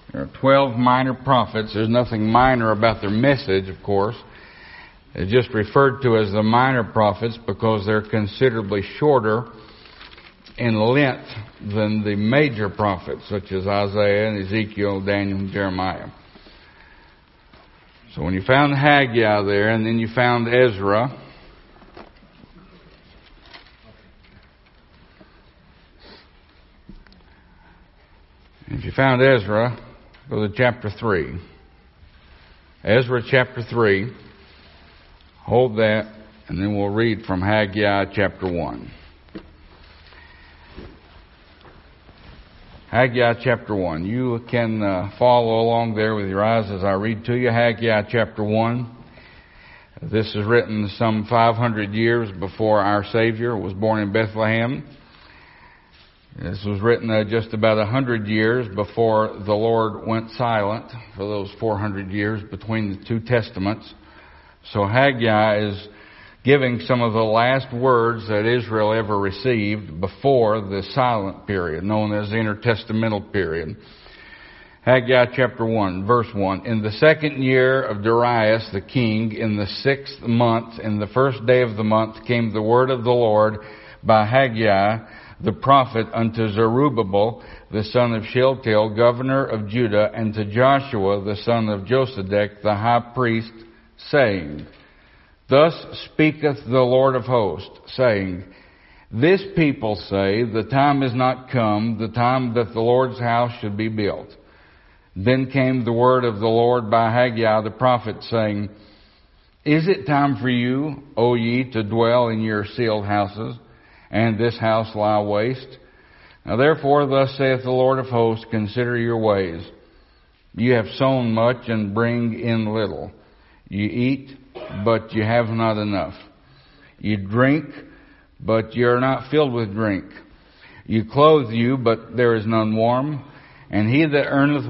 There are 12 minor prophets. There's nothing minor about their message, of course. They're just referred to as the minor prophets because they're considerably shorter in length than the major prophets, such as Isaiah and Ezekiel, Daniel, and Jeremiah. So when you found Haggai there, and then you found Ezra, if you found Ezra, go to chapter 3. Ezra chapter 3. Hold that, and then we'll read from Haggai chapter 1. Haggai chapter 1. You can follow along there with your eyes as I read to you. Haggai chapter 1. This is written some 500 years before our Savior was born in Bethlehem. This was written just about 100 years before the Lord went silent for those 400 years between the two testaments. So Haggai is giving some of the last words that Israel ever received before the silent period, known as the intertestamental period. Haggai chapter 1, verse 1. In the 2nd year of Darius the king, in the 6th month, in the 1st day of the month, came the word of the Lord by Haggai the prophet unto Zerubbabel the son of Shealtiel, governor of Judah, and to Joshua the son of Josedech the high priest, saying, Thus speaketh the Lord of hosts, saying, This people say, the time is not come, the time that the Lord's house should be built. Then came the word of the Lord by Haggai the prophet, saying, Is it time for you, O ye, to dwell in your sealed houses, and this house lie waste? Now therefore thus saith the Lord of hosts, Consider your ways. You have sown much, and bring in little. You eat, but you have not enough. You drink, but you are not filled with drink. You clothe you, but there is none warm. And he that earneth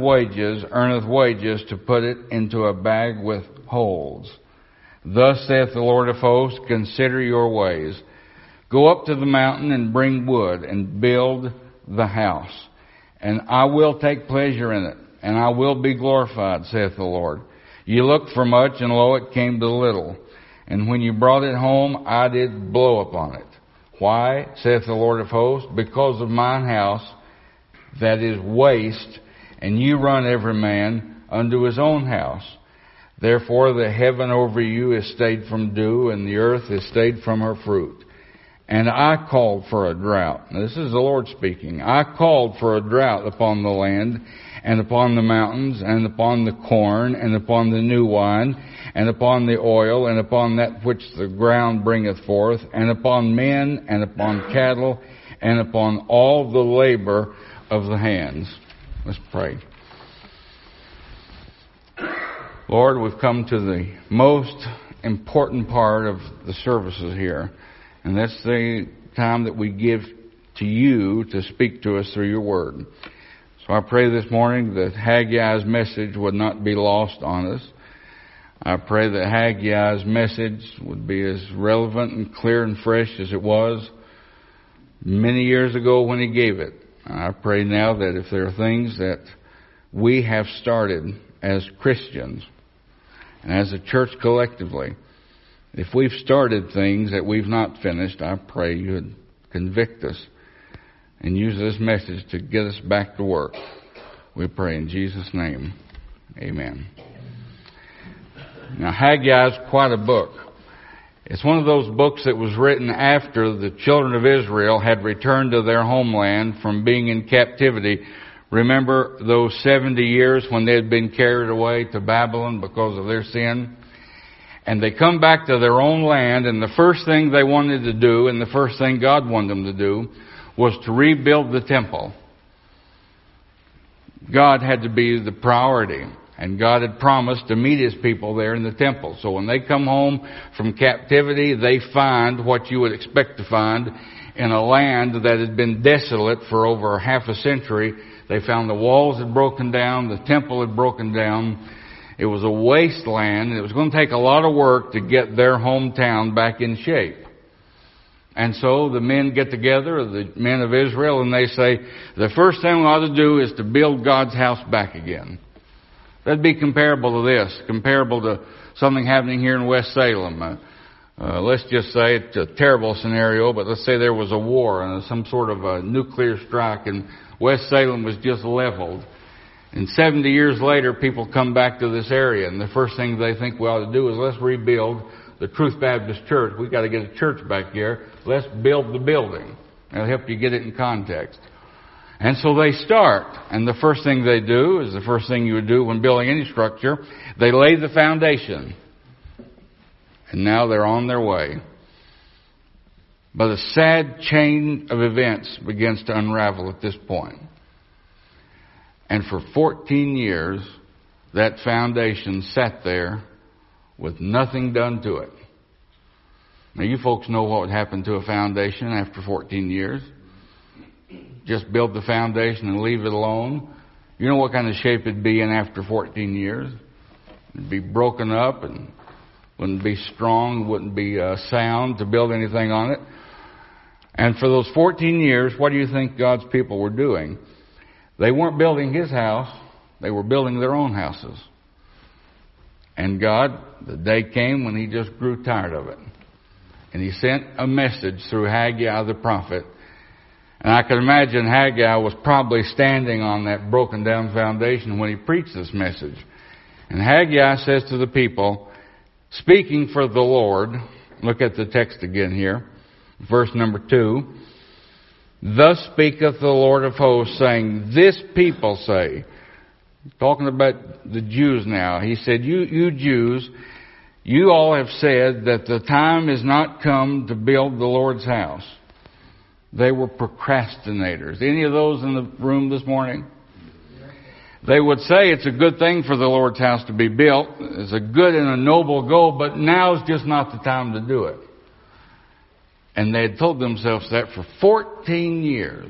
wages to put it into a bag with holes. Thus saith the Lord of hosts, Consider your ways. Go up to the mountain and bring wood and build the house. And I will take pleasure in it, and I will be glorified, saith the Lord. You looked for much, and lo, it came to little. And when you brought it home, I did blow upon it. Why, saith the Lord of hosts? Because of mine house that is waste, and you run every man unto his own house. Therefore the heaven over you is stayed from dew, and the earth is stayed from her fruit. And I called for a drought. Now, this is the Lord speaking. I called for a drought upon the land, and upon the mountains, and upon the corn, and upon the new wine, and upon the oil, and upon that which the ground bringeth forth, and upon men, and upon cattle, and upon all the labor of the hands. Let's pray. Lord, we've come to the most important part of the services here, and that's the time that we give to you to speak to us through your word. So I pray this morning that Haggai's message would not be lost on us. I pray that Haggai's message would be as relevant and clear and fresh as it was many years ago when he gave it. I pray now that if there are things that we have started as Christians and as a church collectively, if we've started things that we've not finished, I pray you would convict us and use this message to get us back to work. We pray in Jesus' name. Amen. Now, Haggai is quite a book. It's one of those books that was written after the children of Israel had returned to their homeland from being in captivity. Remember those 70 years when they had been carried away to Babylon because of their sin? And they come back to their own land, and the first thing they wanted to do, and the first thing God wanted them to do, was to rebuild the temple. God had to be the priority, and God had promised to meet His people there in the temple. So when they come home from captivity, they find what you would expect to find in a land that had been desolate for over half a century. They found the walls had broken down, the temple had broken down. It was a wasteland, and it was going to take a lot of work to get their hometown back in shape. And so the men get together, the men of Israel, and they say, the first thing we ought to do is to build God's house back again. That'd be comparable to this, comparable to something happening here in West Salem. Let's just say it's a terrible scenario, but let's say there was a war and some sort of a nuclear strike and West Salem was just leveled. And 70 years later, people come back to this area, and the first thing they think we ought to do is let's rebuild the Truth Baptist Church. We've got to get a church back here. Let's build the building. It'll help you get it in context. And so they start, and the first thing they do is the first thing you would do when building any structure. They lay the foundation. And now they're on their way. But a sad chain of events begins to unravel at this point. And for 14 years, that foundation sat there with nothing done to it. Now, you folks know what would happen to a foundation after 14 years. Just build the foundation and leave it alone. You know what kind of shape it'd be in after 14 years? It'd be broken up and wouldn't be strong, wouldn't be sound to build anything on it. And for those 14 years, what do you think God's people were doing? They weren't building His house. They were building their own houses. And God, the day came when He just grew tired of it. And He sent a message through Haggai the prophet. And I can imagine Haggai was probably standing on that broken down foundation when he preached this message. And Haggai says to the people, speaking for the Lord, look at the text again here, verse number 2. Thus speaketh the Lord of hosts, saying, this people say, talking about the Jews now, He said, you Jews, you all have said that the time is not come to build the Lord's house. They were procrastinators. Any of those in the room this morning? They would say it's a good thing for the Lord's house to be built. It's a good and a noble goal, but now's just not the time to do it. And they had told themselves that for 14 years.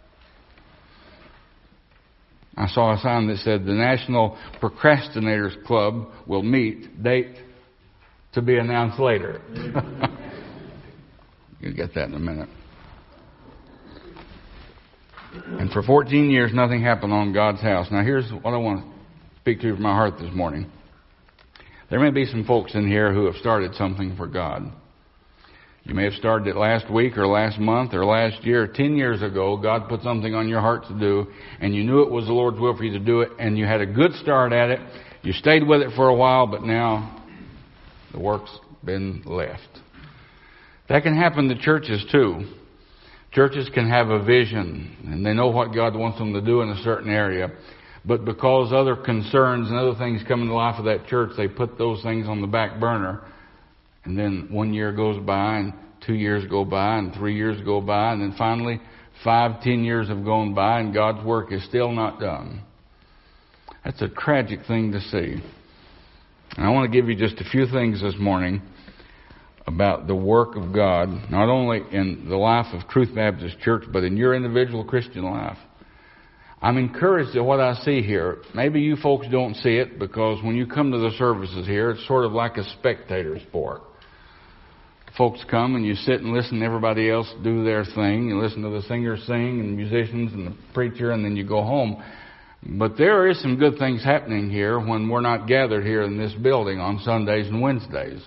I saw a sign that said the National Procrastinators Club will meet, date to be announced later. You'll get that in a minute. And for 14 years, nothing happened on God's house. Now, here's what I want to speak to you from my heart this morning. There may be some folks in here who have started something for God. You may have started it last week or last month or last year. 10 years ago, God put something on your heart to do, and you knew it was the Lord's will for you to do it, and you had a good start at it. You stayed with it for a while, but now the work's been left. That can happen to churches too. Churches can have a vision, and they know what God wants them to do in a certain area. But because other concerns and other things come in the life of that church, they put those things on the back burner. And then 1 year goes by, and 2 years go by, and 3 years go by, and then finally 5, 10 years have gone by, and God's work is still not done. That's a tragic thing to see. And I want to give you just a few things this morning about the work of God, not only in the life of Truth Baptist Church, but in your individual Christian life. I'm encouraged at what I see here. Maybe you folks don't see it because when you come to the services here, it's sort of like a spectator sport. Folks come and you sit and listen to everybody else do their thing. You listen to the singers sing and the musicians and the preacher, and then you go home. But there is some good things happening here when we're not gathered here in this building on Sundays and Wednesdays.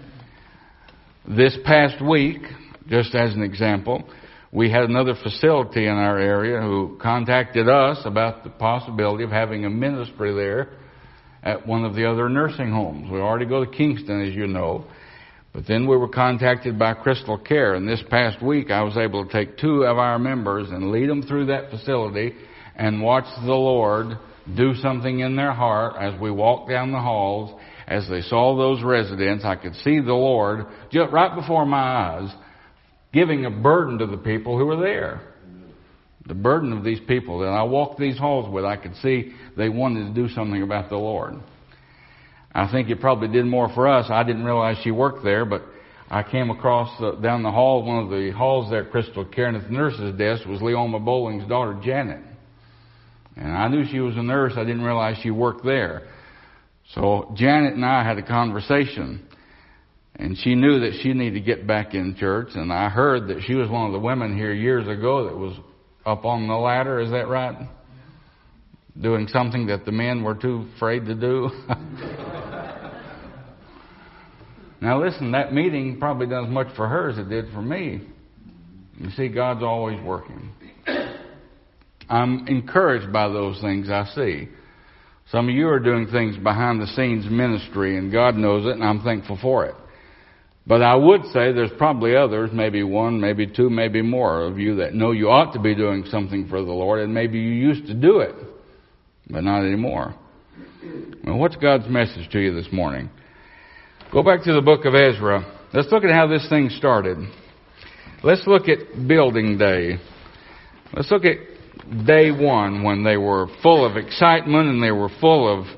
This past week, just as an example, we had another facility in our area who contacted us about the possibility of having a ministry there at one of the other nursing homes. We already go to Kingston, as you know. But then we were contacted by Crystal Care, and this past week I was able to take 2 of our members and lead them through that facility and watch the Lord do something in their heart as we walked down the halls. As they saw those residents, I could see the Lord just right before my eyes giving a burden to the people who were there. The burden of these people that I walked these halls with, I could see they wanted to do something about the Lord. I think it probably did more for us. I didn't realize she worked there, but I came across down the hall, one of the halls there at Crystal Care, and at the nurse's desk was Leoma Bowling's daughter, Janet. And I knew she was a nurse. I didn't realize she worked there. So Janet and I had a conversation. And she knew that she needed to get back in church. And I heard that she was one of the women here years ago that was up on the ladder. Is that right? Doing something that the men were too afraid to do. Now listen, that meeting probably done as much for her as it did for me. You see, God's always working. I'm encouraged by those things I see. Some of you are doing things behind the scenes ministry, and God knows it, and I'm thankful for it. But I would say there's probably others, maybe one, maybe two, maybe more of you that know you ought to be doing something for the Lord, and maybe you used to do it, but not anymore. Well, what's God's message to you this morning? Go back to the book of Ezra. Let's look at how this thing started. Let's look at building day. Let's look at day one, when they were full of excitement and they were full of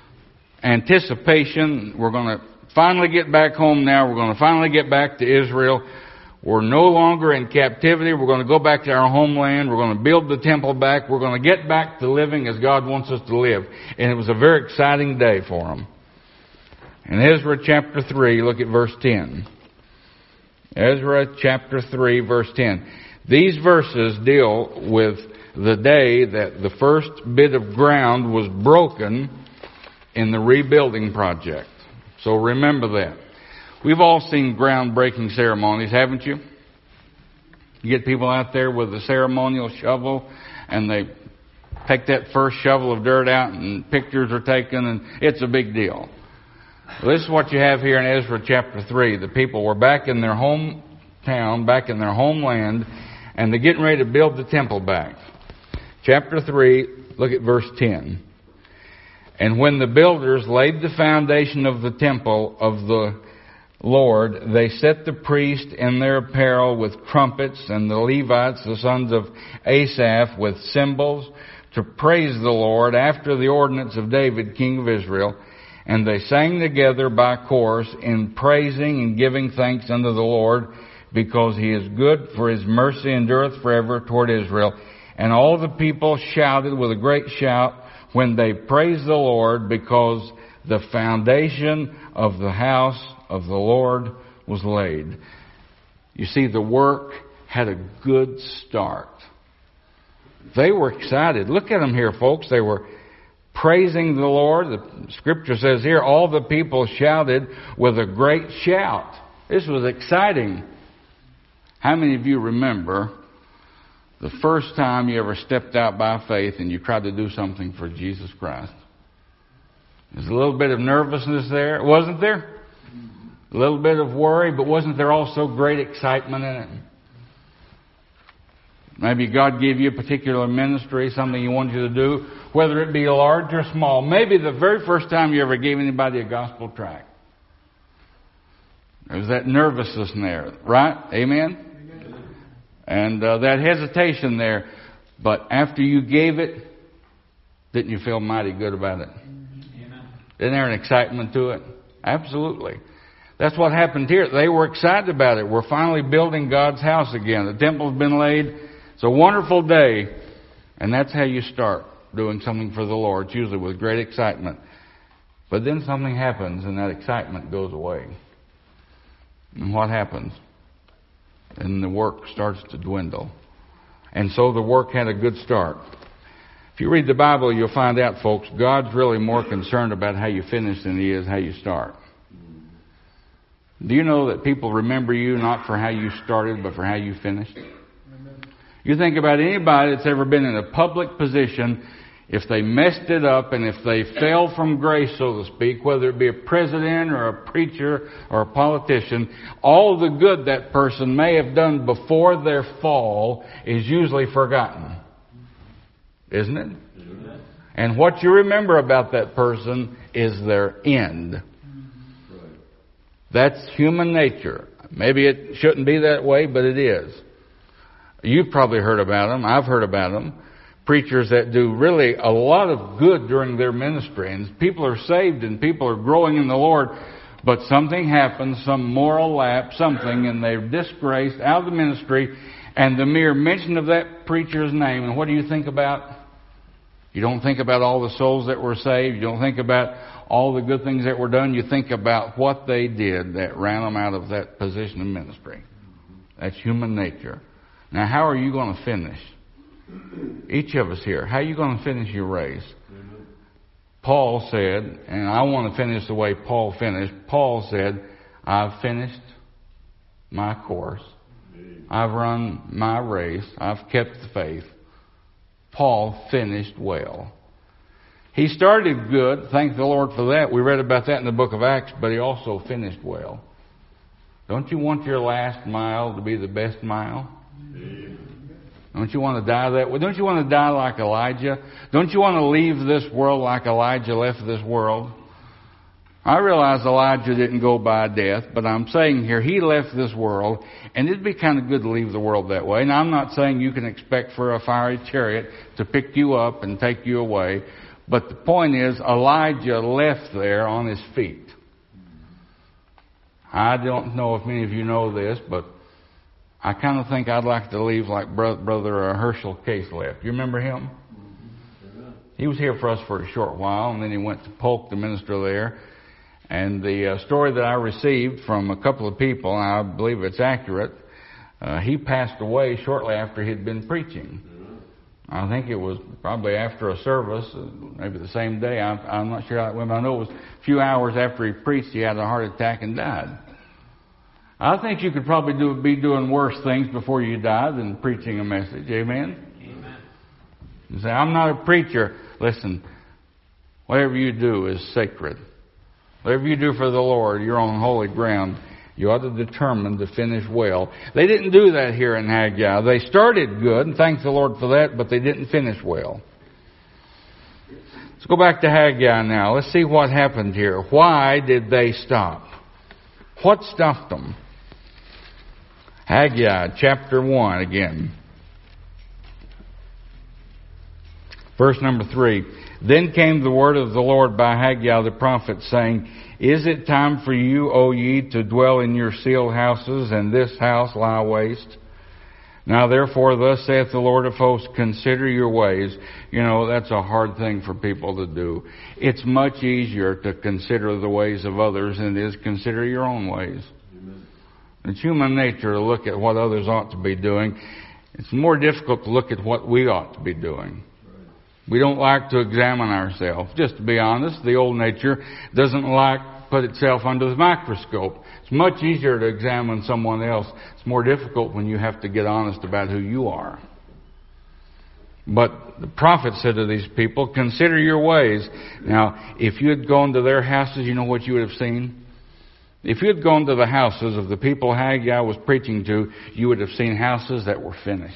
anticipation. We're going to finally get back home now. We're going to finally get back to Israel. We're no longer in captivity. We're going to go back to our homeland. We're going to build the temple back. We're going to get back to living as God wants us to live. And it was a very exciting day for them. In Ezra chapter 3, look at verse 10. Ezra chapter 3, verse 10. These verses deal with the day that the first bit of ground was broken in the rebuilding project. So remember that. We've all seen groundbreaking ceremonies, haven't you? You get people out there with a ceremonial shovel, and they take that first shovel of dirt out, and pictures are taken, and it's a big deal. Well, this is what you have here in Ezra chapter 3. The people were back in their hometown, back in their homeland, and they're getting ready to build the temple back. Chapter 3, look at verse 10. And when the builders laid the foundation of the temple of the Lord, they set the priests in their apparel with trumpets, and the Levites, the sons of Asaph, with cymbals, to praise the Lord after the ordinance of David, king of Israel. And they sang together by chorus in praising and giving thanks unto the Lord, because he is good, for his mercy endureth forever toward Israel. And all the people shouted with a great shout when they praised the Lord, because the foundation of the house of the Lord was laid. You see, the work had a good start. They were excited. Look at them here, folks. They were praising the Lord. The scripture says here, all the people shouted with a great shout. This was exciting. How many of you remember the first time you ever stepped out by faith and you tried to do something for Jesus Christ? There's a little bit of nervousness there, wasn't there? A little bit of worry, but wasn't there also great excitement in it? Maybe God gave you a particular ministry, something He wanted you to do, whether it be large or small. Maybe the very first time you ever gave anybody a gospel tract. There was that nervousness there, right? Amen? And that hesitation there. But after you gave it, didn't you feel mighty good about it? Amen. Isn't there an excitement to it? Absolutely. That's what happened here. They were excited about it. We're finally building God's house again. The temple's been laid. It's a wonderful day. And that's how you start doing something for the Lord. It's usually with great excitement. But then something happens and that excitement goes away. And what happens? And the work starts to dwindle. And so the work had a good start. If you read the Bible, you'll find out, folks, God's really more concerned about how you finish than He is how you start. Do you know that people remember you not for how you started, but for how you finished? You think about anybody that's ever been in a public position, if they messed it up and if they fell from grace, so to speak, whether it be a president or a preacher or a politician, all the good that person may have done before their fall is usually forgotten. Isn't it? And what you remember about that person is their end. That's human nature. Maybe it shouldn't be that way, but it is. You've probably heard about them. I've heard about them. Preachers that do really a lot of good during their ministry. And people are saved and people are growing in the Lord. But something happens, some moral lapse, something, and they're disgraced out of the ministry. And the mere mention of that preacher's name, and what do you think about? You don't think about all the souls that were saved. You don't think about all the good things that were done. You think about what they did that ran them out of that position of ministry. That's human nature. Now, how are you going to finish? Each of us here, how are you going to finish your race? Paul said, and I want to finish the way Paul finished. Paul said, I've finished my course. I've run my race. I've kept the faith. Paul finished well. He started good. Thank the Lord for that. We read about that in the book of Acts, but he also finished well. Don't you want your last mile to be the best mile? Don't you want to die that way? Don't you want to die like Elijah? Don't you want to leave this world like Elijah left this world? I realize Elijah didn't go by death, but I'm saying here he left this world, and it'd be kind of good to leave the world that way. Now, I'm not saying you can expect for a fiery chariot to pick you up and take you away, but the point is Elijah left there on his feet. I don't know if many of you know this, but I kind of think I'd like to leave like Brother Herschel Case left. You remember him? He was here for us for a short while, and then he went to Polk to minister there. And the story that I received from a couple of people, and I believe it's accurate, he passed away shortly after he'd been preaching. I think it was probably after a service, maybe the same day. I'm not sure how it went, but I know it was a few hours after he preached, he had a heart attack and died. I think you could probably be doing worse things before you die than preaching a message. Amen? Amen. You say, I'm not a preacher. Listen, whatever you do is sacred. Whatever you do for the Lord, you're on holy ground. You ought to determine to finish well. They didn't do that here in Haggai. They started good, and thank the Lord for that, but they didn't finish well. Let's go back to Haggai now. Let's see what happened here. Why did they stop? What stopped them? Haggai chapter 1 again. Verse number 3. Then came the word of the Lord by Haggai the prophet, saying, Is it time for you, O ye, to dwell in your sealed houses, and this house lie waste? Now therefore, thus saith the Lord of hosts, consider your ways. You know, that's a hard thing for people to do. It's much easier to consider the ways of others than it is consider your own ways. Amen. It's human nature to look at what others ought to be doing. It's more difficult to look at what we ought to be doing. We don't like to examine ourselves. Just to be honest, the old nature doesn't like to put itself under the microscope. It's much easier to examine someone else. It's more difficult when you have to get honest about who you are. But the prophet said to these people, consider your ways. Now, if you had gone to their houses, you know what you would have seen? If you had gone to the houses of the people Haggai was preaching to, you would have seen houses that were finished.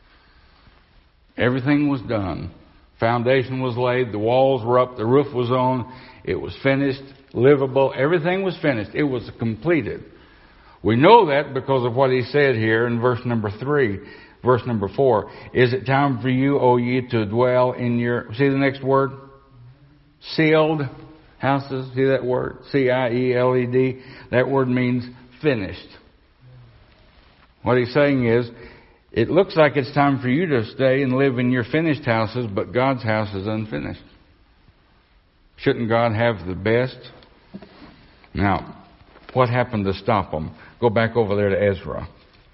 Everything was done. Foundation was laid, the walls were up, the roof was on, it was finished, livable, everything was finished. It was completed. We know that because of what he said here in verse number 3. Verse number 4. Is it time for you, O ye, to dwell in your... See the next word? Sealed houses. See that word? C-I-E-L-E-D. That word means finished. What he's saying is, it looks like it's time for you to stay and live in your finished houses, but God's house is unfinished. Shouldn't God have the best? Now, what happened to stop them? Go back over there to Ezra.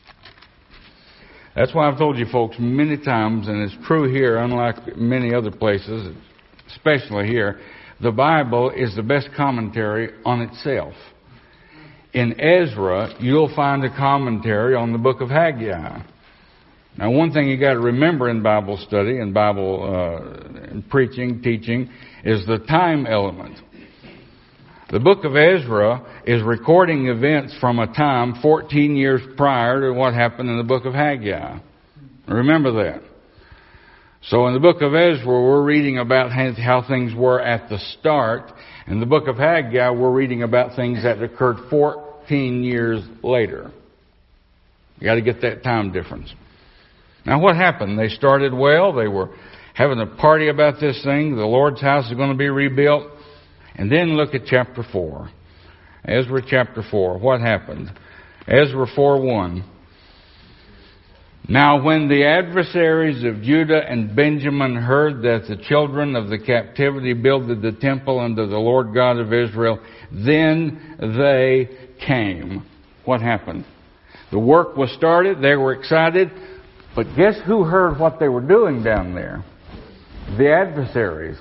That's why I've told you folks many times, and it's true here, unlike many other places, especially here, the Bible is the best commentary on itself. In Ezra, you'll find a commentary on the book of Haggai. Now, one thing you got to remember in Bible study and Bible preaching, teaching, is the time element. The book of Ezra is recording events from a time 14 years prior to what happened in the book of Haggai. Remember that. So in the book of Ezra, we're reading about how things were at the start. In the book of Haggai, we're reading about things that occurred 14 years later. You got to get that time difference. Now what happened? They started well. They were having a party about this thing. The Lord's house is going to be rebuilt. And then look at chapter 4. Ezra chapter 4. What happened? Ezra 4:1. Now when the adversaries of Judah and Benjamin heard that the children of the captivity builded the temple unto the Lord God of Israel, then they came. What happened? The work was started, they were excited, but guess who heard what they were doing down there? The adversaries.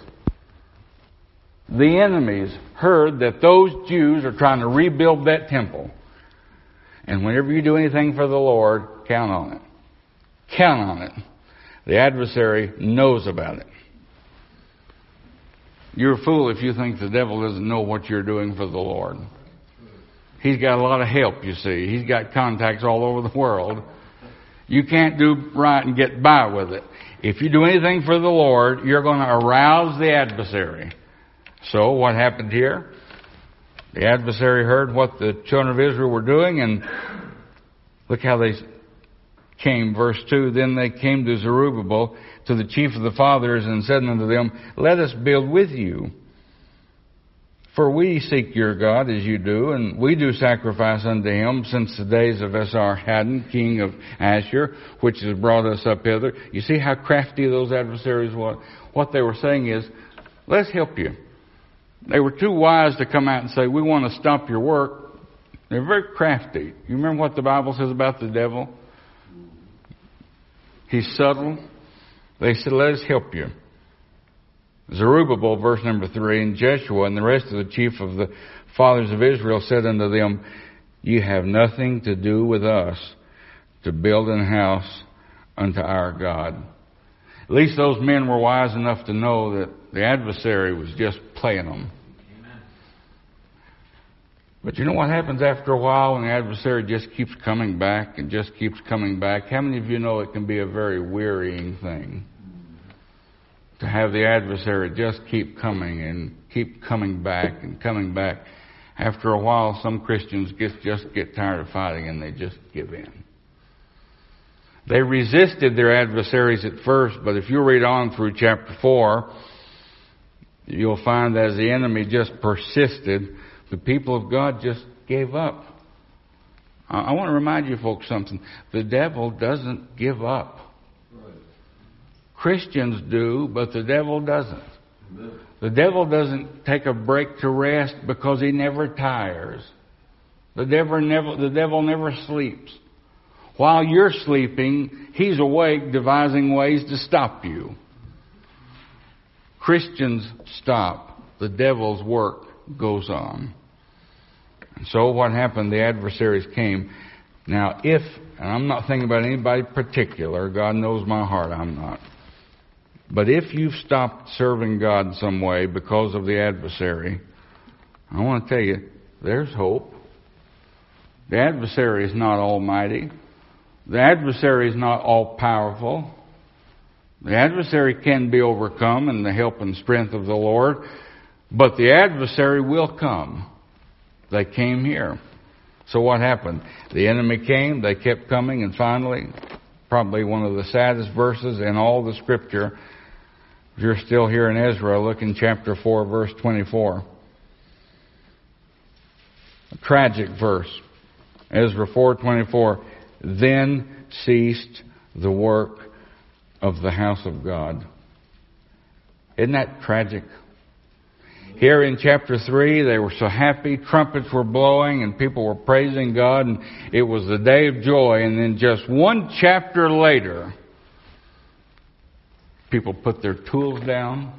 The enemies heard that those Jews are trying to rebuild that temple. And whenever you do anything for the Lord, count on it. Count on it. The adversary knows about it. You're a fool if you think the devil doesn't know what you're doing for the Lord. He's got a lot of help, you see. He's got contacts all over the world. You can't do right and get by with it. If you do anything for the Lord, you're going to arouse the adversary. So what happened here? The adversary heard what the children of Israel were doing, and look how they came. Verse 2, Then they came to Zerubbabel, to the chief of the fathers, and said unto them, Let us build with you. For we seek your God as you do, and we do sacrifice unto him since the days of Esarhaddon, king of Ashur, which has brought us up hither. You see how crafty those adversaries were? What they were saying is, let's help you. They were too wise to come out and say, we want to stop your work. They're very crafty. You remember what the Bible says about the devil? He's subtle. They said, let us help you. Zerubbabel, verse number 3, and Jeshua and the rest of the chief of the fathers of Israel said unto them, Ye have nothing to do with us to build an house unto our God. At least those men were wise enough to know that the adversary was just playing them. Amen. But you know what happens after a while when the adversary just keeps coming back and just keeps coming back? How many of you know it can be a very wearying thing to have the adversary just keep coming and keep coming back and coming back? After a while, some Christians just get tired of fighting and they just give in. They resisted their adversaries at first, but if you read on through chapter 4, you'll find that as the enemy just persisted, the people of God just gave up. I want to remind you folks something. The devil doesn't give up. Christians do, but the devil doesn't. The devil doesn't take a break to rest because he never tires. The devil never sleeps. While you're sleeping, he's awake devising ways to stop you. Christians stop. The devil's work goes on. And so what happened? The adversaries came. Now and I'm not thinking about anybody particular. God knows my heart, I'm not. But if you've stopped serving God in some way because of the adversary, I want to tell you, there's hope. The adversary is not almighty. The adversary is not all-powerful. The adversary can be overcome in the help and strength of the Lord, but the adversary will come. They came here. So what happened? The enemy came, they kept coming, and finally, probably one of the saddest verses in all the Scripture, if you're still here in Ezra, look in chapter 4, verse 24. A tragic verse. Ezra 4:24. Then ceased the work of the house of God. Isn't that tragic? Here in chapter 3, they were so happy, trumpets were blowing, and people were praising God, and it was the day of joy. And then just one chapter later, people put their tools down.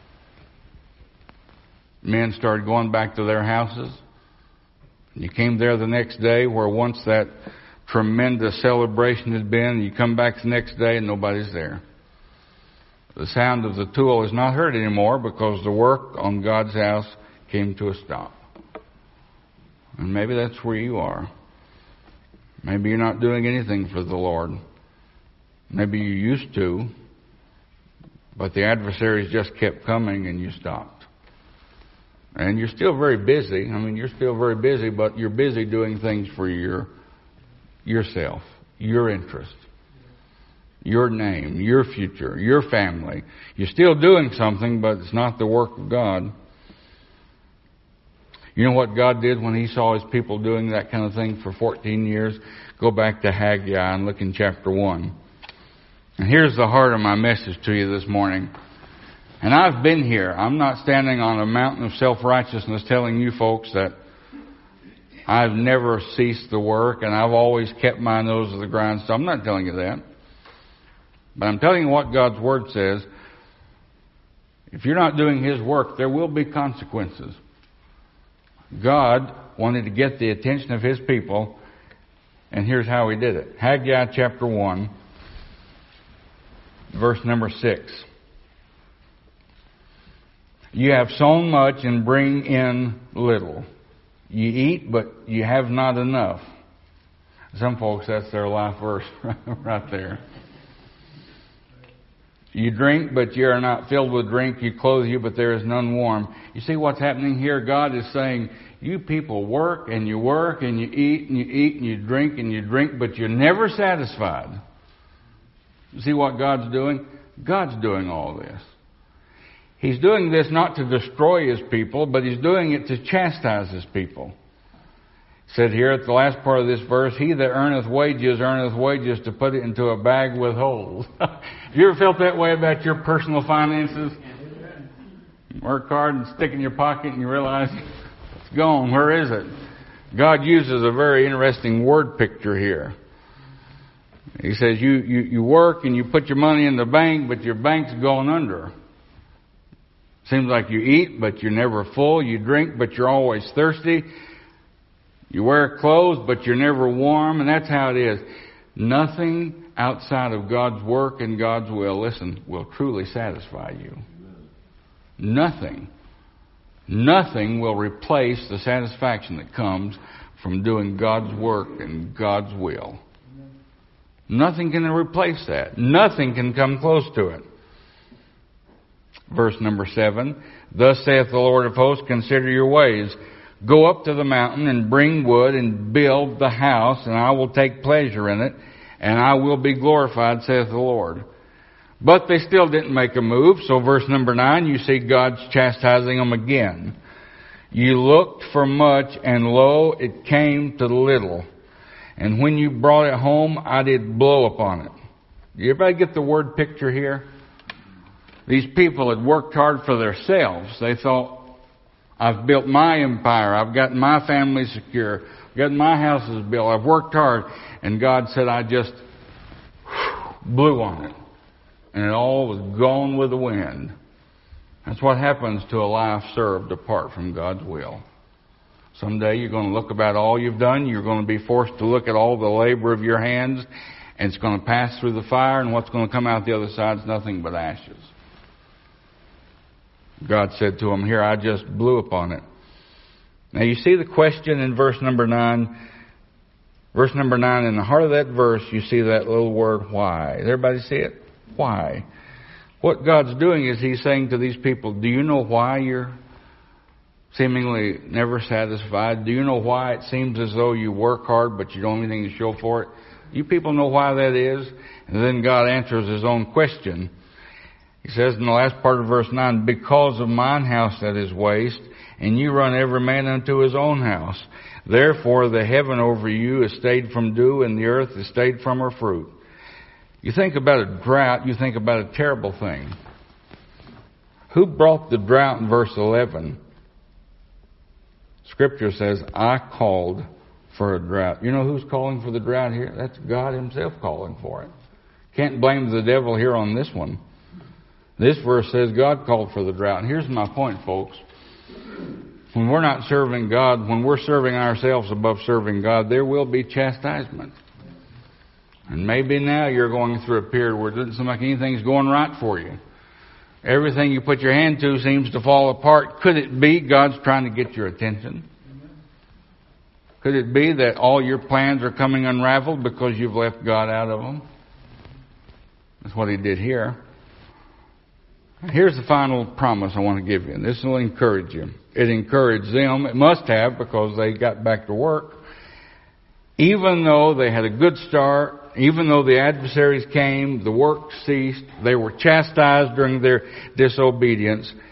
Men started going back to their houses. You came there the next day where once that tremendous celebration had been. You come back the next day and nobody's there. The sound of the tool is not heard anymore because the work on God's house came to a stop. And maybe that's where you are. Maybe you're not doing anything for the Lord. Maybe you used to, but the adversaries just kept coming and you stopped. And you're still very busy. You're still very busy, but you're busy doing things for yourself, your interest, your name, your future, your family. You're still doing something, but it's not the work of God. You know what God did when He saw His people doing that kind of thing for 14 years? Go back to Haggai and look in chapter 1. And here's the heart of my message to you this morning. And I've been here. I'm not standing on a mountain of self-righteousness telling you folks that I've never ceased the work and I've always kept my nose to the ground. So I'm not telling you that. But I'm telling you what God's Word says. If you're not doing His work, there will be consequences. God wanted to get the attention of His people, and here's how He did it. Haggai chapter 1, verse number 6. You have sown much and bring in little. You eat, but you have not enough. Some folks, that's their life verse right there. You drink, but you are not filled with drink. You clothe you, but there is none warm. You see what's happening here? God is saying, you people work and you eat and you eat and you drink, but you're never satisfied. You see what God's doing? God's doing all this. He's doing this not to destroy His people, but He's doing it to chastise His people. It said here at the last part of this verse, he that earneth wages to put it into a bag with holes. Have you ever felt that way about your personal finances? You work hard and stick in your pocket and you realize it's gone. Where is it? God uses a very interesting word picture here. He says you work and you put your money in the bank, but your bank's going under. Seems like you eat, but you're never full. You drink, but you're always thirsty. You wear clothes, but you're never warm. And that's how it is. Nothing outside of God's work and God's will, listen, will truly satisfy you. Nothing. Nothing will replace the satisfaction that comes from doing God's work and God's will. Nothing can replace that. Nothing can come close to it. Verse number 7, thus saith the Lord of hosts, consider your ways. Go up to the mountain and bring wood and build the house, and I will take pleasure in it, and I will be glorified, saith the Lord. But they still didn't make a move, so verse number 9, you see God's chastising them again. You looked for much, and lo, it came to little. And when you brought it home, I did blow upon it. You everybody get the word picture here? These people had worked hard for themselves. They thought, I've built my empire. I've gotten my family secure. I've gotten my houses built. I've worked hard. And God said, I just blew on it. And it all was gone with the wind. That's what happens to a life served apart from God's will. Someday you're going to look about all you've done. You're going to be forced to look at all the labor of your hands. And it's going to pass through the fire. And what's going to come out the other side is nothing but ashes. God said to him, here, I just blew upon it. Now you see the question in verse number 9. Verse number 9, in the heart of that verse, you see that little word, why. Does everybody see it? Why? What God's doing is He's saying to these people, do you know why you're seemingly never satisfied? Do you know why it seems as though you work hard but you don't have anything to show for it? You people know why that is? And then God answers His own question. He says in the last part of verse 9, because of mine house that is waste, and you run every man unto his own house. Therefore the heaven over you is stayed from dew, and the earth is stayed from her fruit. You think about a drought, you think about a terrible thing. Who brought the drought in verse 11? Scripture says, I called for a drought. You know who's calling for the drought here? That's God Himself calling for it. Can't blame the devil here on this one. This verse says God called for the drought. And here's my point, folks. When we're not serving God, when we're serving ourselves above serving God, there will be chastisement. And maybe now you're going through a period where it doesn't seem like anything's going right for you. Everything you put your hand to seems to fall apart. Could it be God's trying to get your attention? Could it be that all your plans are coming unraveled because you've left God out of them? That's what He did here. Here's the final promise I want to give you, and this will encourage you. It encouraged them. It must have, because they got back to work. Even though they had a good start, even though the adversaries came, the work ceased, they were chastised during their disobedience,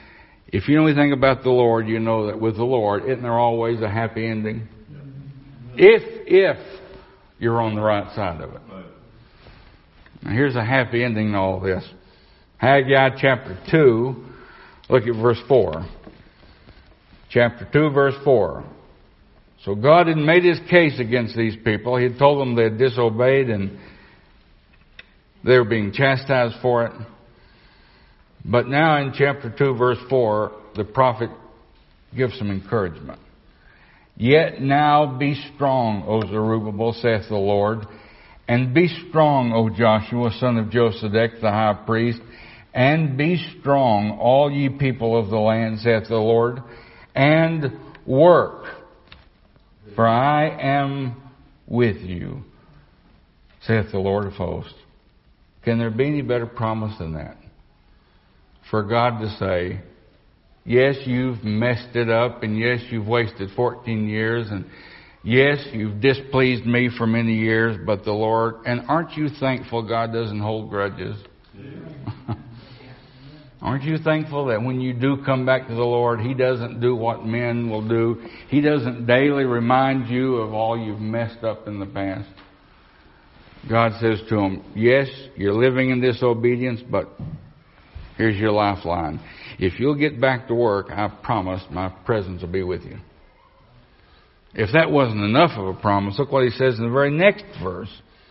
If you know anything about the Lord, you know that with the Lord, isn't there always a happy ending? If you're on the right side of it. Now here's a happy ending to all this. Haggai chapter 2, look at verse 4. Chapter 2, verse 4. So God had made His case against these people. He had told them they had disobeyed and they were being chastised for it. But now in chapter 2, verse 4, the prophet gives some encouragement. Yet now be strong, O Zerubbabel, saith the Lord, and be strong, O Joshua, son of Josedech, the high priest, and be strong, all ye people of the land, saith the Lord, and work, for I am with you, saith the Lord of hosts. Can there be any better promise than that? For God to say, yes, you've messed it up, and yes, you've wasted 14 years, and yes, you've displeased me for many years, but the Lord, and aren't you thankful God doesn't hold grudges? Yeah. Aren't you thankful that when you do come back to the Lord, He doesn't do what men will do? He doesn't daily remind you of all you've messed up in the past. God says to him, yes, you're living in disobedience, but here's your lifeline. If you'll get back to work, I promise my presence will be with you. If that wasn't enough of a promise, look what He says in the very next verse.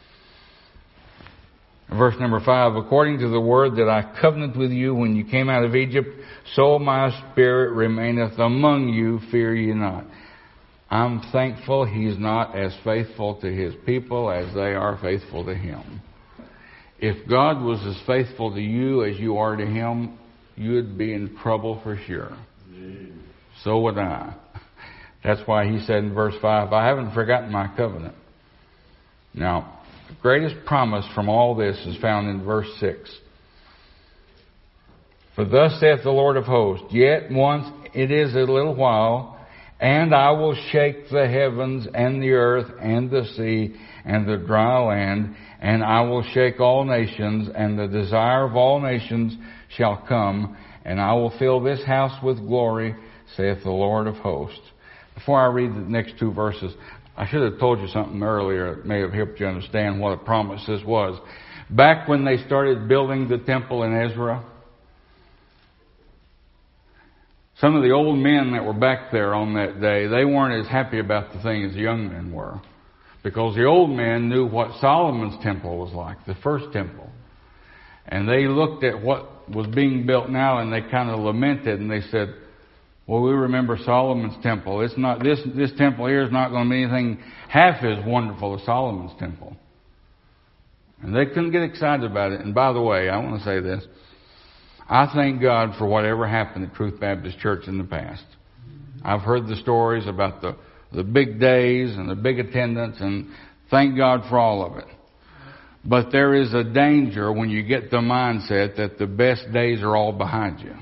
Verse number 5, according to the word that I covenanted with you when you came out of Egypt, so my spirit remaineth among you, fear ye not. I'm thankful He's not as faithful to His people as they are faithful to Him. If God was as faithful to you as you are to Him, you'd be in trouble for sure. So would I. That's why He said in verse 5, I haven't forgotten my covenant. Now, the greatest promise from all this is found in verse 6. For thus saith the Lord of hosts, yet once it is a little while, and I will shake the heavens and the earth and the sea and the dry land, and I will shake all nations, and the desire of all nations shall come, and I will fill this house with glory, saith the Lord of hosts. Before I read the next two verses, I should have told you something earlier that may have helped you understand what a promise this was. Back when they started building the temple in Ezra, some of the old men that were back there on that day, they weren't as happy about the thing as the young men were. Because the old men knew what Solomon's temple was like, the first temple. And they looked at what was being built now and they kind of lamented and they said, well, we remember Solomon's temple. It's not this temple here is not going to be anything half as wonderful as Solomon's temple. And they couldn't get excited about it. And by the way, I want to say this. I thank God for whatever happened at Truth Baptist Church in the past. I've heard the stories about the big days and the big attendance, and thank God for all of it. But there is a danger when you get the mindset that the best days are all behind you.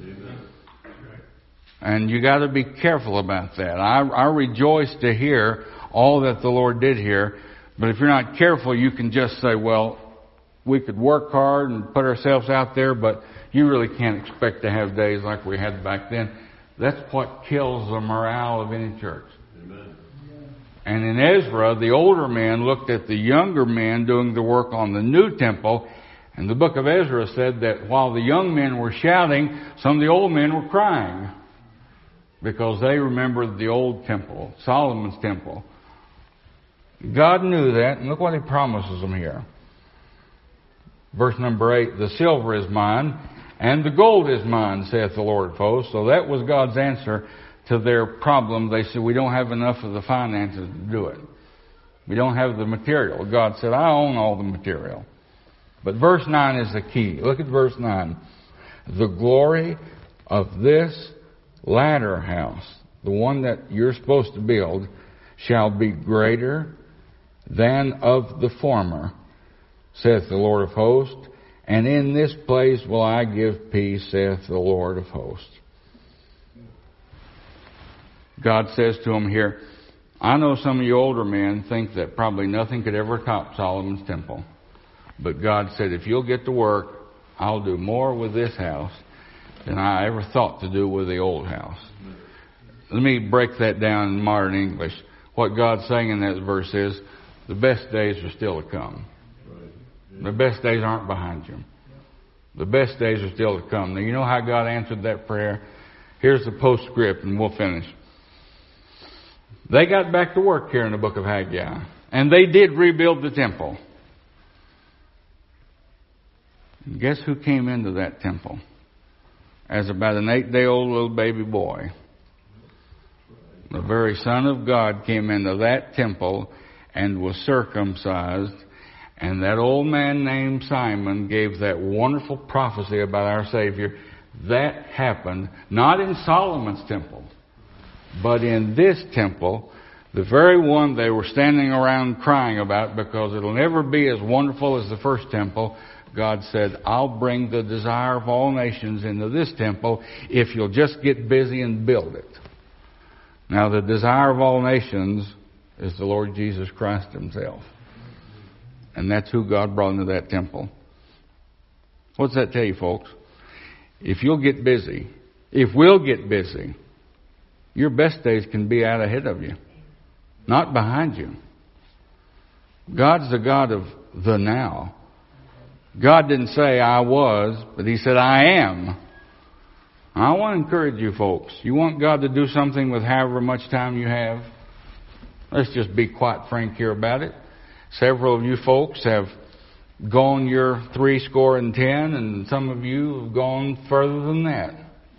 And you got to be careful about that. I rejoice to hear all that the Lord did here, but if you're not careful, you can just say, well, we could work hard and put ourselves out there, but you really can't expect to have days like we had back then. That's what kills the morale of any church. Amen. And in Ezra, the older men looked at the younger men doing the work on the new temple, and the book of Ezra said that while the young men were shouting, some of the old men were crying because they remembered the old temple, Solomon's temple. God knew that, and look what He promises them here. Verse number 8, the silver is mine, and the gold is mine, saith the Lord of hosts. So that was God's answer to their problem. They said, we don't have enough of the finances to do it. We don't have the material. God said, I own all the material. But verse 9 is the key. Look at verse 9. The glory of this latter house, the one that you're supposed to build, shall be greater than of the former, saith the Lord of hosts. And in this place will I give peace, saith the Lord of hosts. God says to him here, I know some of you older men think that probably nothing could ever top Solomon's temple. But God said, if you'll get to work, I'll do more with this house than I ever thought to do with the old house. Let me break that down in modern English. What God's saying in that verse is, the best days are still to come. The best days aren't behind you. The best days are still to come. Now, you know how God answered that prayer? Here's the postscript, and we'll finish. They got back to work here in the book of Haggai, and they did rebuild the temple. And guess who came into that temple as about an 8-day-old little baby boy? The very Son of God came into that temple and was circumcised. And that old man named Simon gave that wonderful prophecy about our Savior. That happened not in Solomon's temple, but in this temple, the very one they were standing around crying about because it'll never be as wonderful as the first temple. God said, I'll bring the desire of all nations into this temple if you'll just get busy and build it. Now, the desire of all nations is the Lord Jesus Christ Himself. And that's who God brought into that temple. What's that tell you, folks? If you'll get busy, if we'll get busy, your best days can be out ahead of you, not behind you. God's the God of the now. God didn't say I was, but He said I am. I want to encourage you folks. You want God to do something with however much time you have? Let's just be quite frank here about it. Several of you folks have gone your 70, and some of you have gone further than that.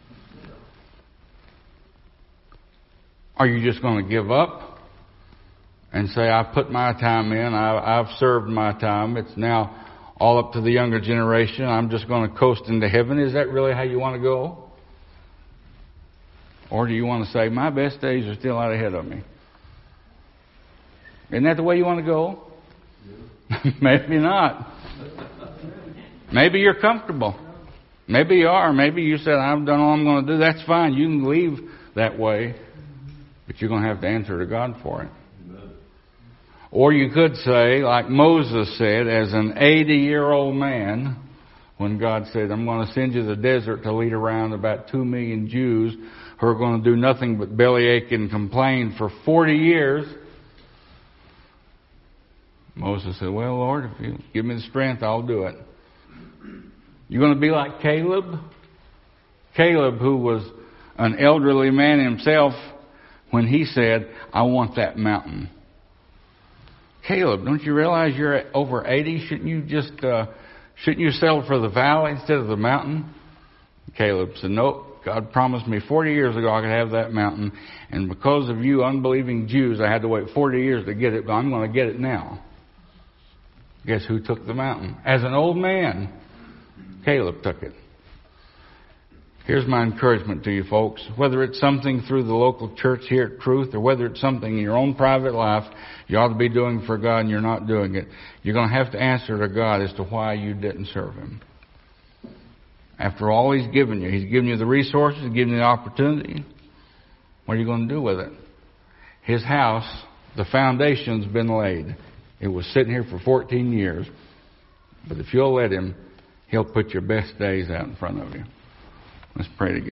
Are you just going to give up and say, I put my time in, I've served my time, it's now all up to the younger generation, I'm just going to coast into heaven? Is that really how you want to go? Or do you want to say, my best days are still out ahead of me? Isn't that the way you want to go? Maybe not. Maybe you're comfortable. Maybe you are. Maybe you said, I've done all I'm going to do. That's fine. You can leave that way. But you're going to have to answer to God for it. Or you could say, like Moses said, as an 80-year-old man, when God said, I'm going to send you to the desert to lead around about 2 million Jews who are going to do nothing but bellyache and complain for 40 years. Moses said, well, Lord, if you give me the strength, I'll do it. You're going to be like Caleb? Caleb, who was an elderly man himself, when he said, I want that mountain. Caleb, don't you realize you're over 80? Shouldn't you settle for the valley instead of the mountain? Caleb said, nope. God promised me 40 years ago I could have that mountain. And because of you unbelieving Jews, I had to wait 40 years to get it, but I'm going to get it now. Guess who took the mountain? As an old man, Caleb took it. Here's my encouragement to you folks. Whether it's something through the local church here at Truth, or whether it's something in your own private life you ought to be doing for God and you're not doing it, you're going to have to answer to God as to why you didn't serve Him. After all He's given you, He's given you the resources, He's given you the opportunity. What are you going to do with it? His house, the foundation's been laid. It was sitting here for 14 years. But if you'll let Him, He'll put your best days out in front of you. Let's pray together.